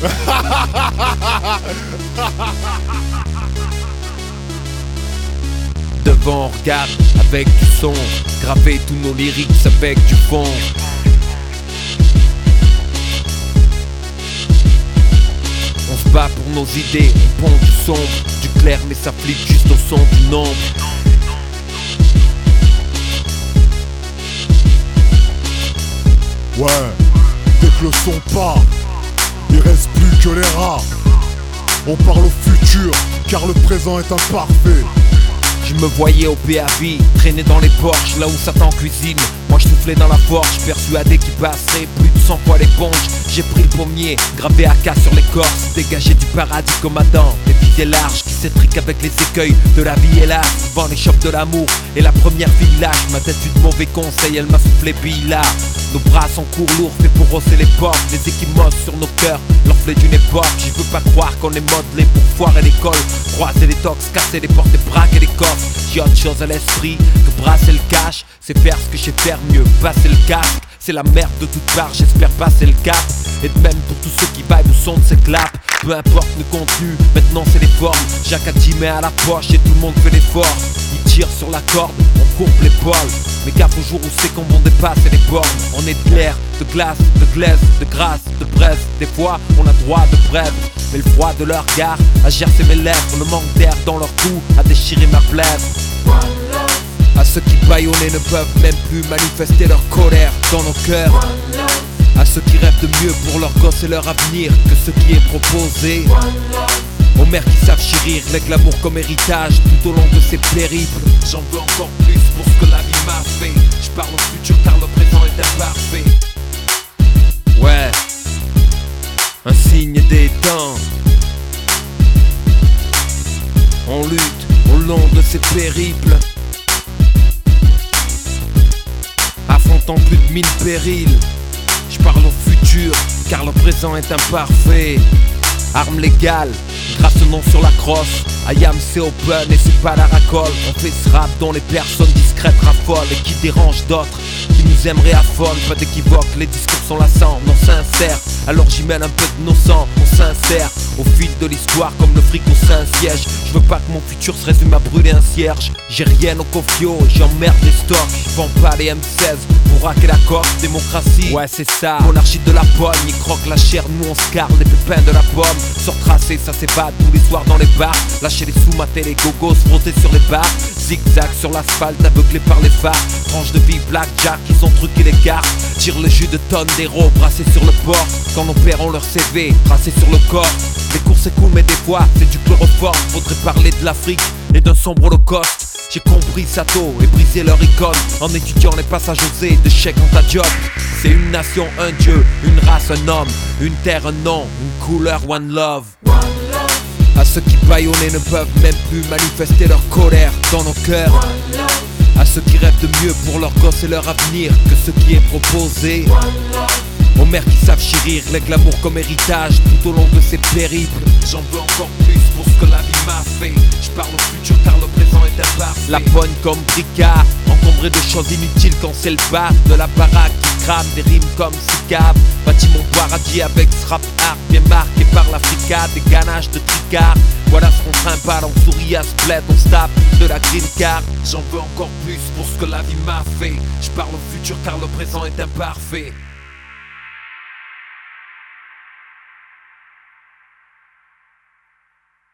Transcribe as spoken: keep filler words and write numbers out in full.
Devant, on regarde avec du son, graver tous nos lyrics avec du fond. On se bat pour nos idées, on pond du sombre, du clair mais ça flippe juste au son du nombre. Ouais, dès que le son part, il reste plus que les rats. On parle au futur, car le présent est imparfait. Je me voyais au P A V, traîner dans les porches, là où Satan cuisine. Moi je soufflais dans la forge, persuadé qu'il passerait plus de cent fois l'éponge. J'ai pris le pommier, gravé A K sur l'écorce, dégagé du paradis comme Adam. Des pieds larges qui s'étriquent avec les écueils de la vie, hélas. Souvent les chocs de l'amour et la première fille lâche. Ma tête eut de mauvais conseils, elle m'a soufflé bille-là. Nos bras sont courts, lourds, faits pour hausser les portes. Les équimos sur nos cœurs, l'orphelin d'une époque. J'y veux pas croire qu'on est modelé pour foirer l'école. Croiser les tox, casser les portes et braquer les coffres. J'ai autre chose à l'esprit que brasser le cash. C'est faire ce que je sais faire mieux, passer le casque. C'est la merde de toutes parts, j'espère passer le cap. Et de même pour tous ceux qui vibrent au son de ces claps. Peu importe le contenu, maintenant c'est les formes. Jacques a dix met à la poche et tout le monde fait l'effort. Il tire sur la corde, on coupe l'épaule. Mais gaffe au jour où c'est qu'on dépasse les bornes. On est de l'air, de glace, de glaise, de grâce, de braise. Des fois on a droit de brève. Mais le froid de leur regard a gercé mes lèvres. Le manque d'air dans leur cou a déchiré ma plèvre. À ceux qui bâillonnés ne peuvent même plus manifester leur colère dans nos cœurs. À ceux qui rêvent de mieux pour leurs gosses et leur avenir que ce qui est proposé. Aux mères qui savent chérir les glamours comme héritage tout au long de ces périples. J'en veux encore plus pour ce que la vie m'a fait. Je parle au futur car le présent est imparfait. Ouais, un signe des temps. On lutte au long de ces périples, affrontant plus de mille périls. Je parle au futur car le présent est imparfait. Arme légale, grâce au nom sur la crosse. I am c'est open et c'est pas la racole. On fait ce rap dont les personnes discrètes raffolent et qui dérangent d'autres qui nous aimeraient affolent. Pas d'équivoque, les discours sont lassants, non sincères. Alors j'y mêle un peu de nos sangs, on s'insère au fil de l'histoire comme le fric au Saint-Siège. Je veux pas que mon futur se résume à brûler un cierge. J'ai rien au cofio, j'emmerde les stocks. J'vends pas les M seize pour raquer la coque. Démocratie, ouais c'est ça, monarchie de la pogne. Ils croquent la chair, nous on se carre les pépins de la pomme. Sort tracé, ça s'évade tous les soirs dans les bars. Lâcher les sous, mater les gogos, se frotter sur les barres. Zigzag sur l'asphalte, aveuglé par les phares. Tranche de vie blackjack, ils ont truqué les cartes. Tire le jus de tonnes d'héros, brassés sur le port. Quand nos pères ont leur C V, tracé sur le corps. Les cours c'est cool mais des fois c'est du chloroforme. Faudrait parler de l'Afrique et d'un sombre holocauste. J'ai compris Sato et brisé leur icône en étudiant les passages osés de chèque en ta job. C'est une nation, un dieu, une race, un homme, une terre, un nom, une couleur, one love. À ceux qui bâillonnés ne peuvent même plus manifester leur colère dans nos cœurs. À ceux qui rêvent de mieux pour leurs gosses et leur avenir que ce qui est proposé. Aux mères qui savent chérir les glamours comme héritage tout au long de ces périples. J'en veux encore plus pour ce que la vie m'a fait. Je parle au futur car le présent est imparfait. La pogne comme bricard, encombré de choses inutiles quand c'est le bar. De la baraque qui crame, des rimes comme cicab. Bâtis mon paradis avec ce rap art bien marqué par l'Africa. Des ganaches de tricard. Voilà ce qu'on trimballe, on sourit à ce bled, on se tape de la green card. J'en veux encore plus pour ce que la vie m'a fait. Je parle au futur car le présent est imparfait.